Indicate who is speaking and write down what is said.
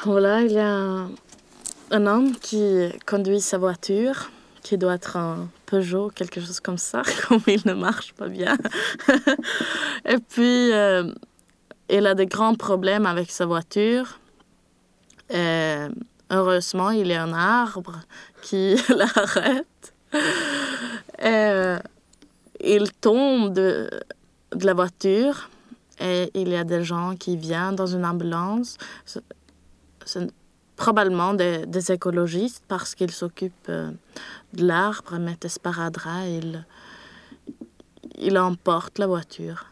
Speaker 1: Voilà, il y a un homme qui conduit sa voiture, qui doit être un Peugeot, quelque chose comme ça, comme il ne marche pas bien. Et puis, il a des grands problèmes avec sa voiture. Et heureusement, il y a un arbre qui l'arrête. Et il tombe de la voiture et il y a des gens qui viennent dans une ambulance. C'est probablement des écologistes parce qu'ils s'occupent de l'arbre, mais ce sparadrap, il emporte la voiture.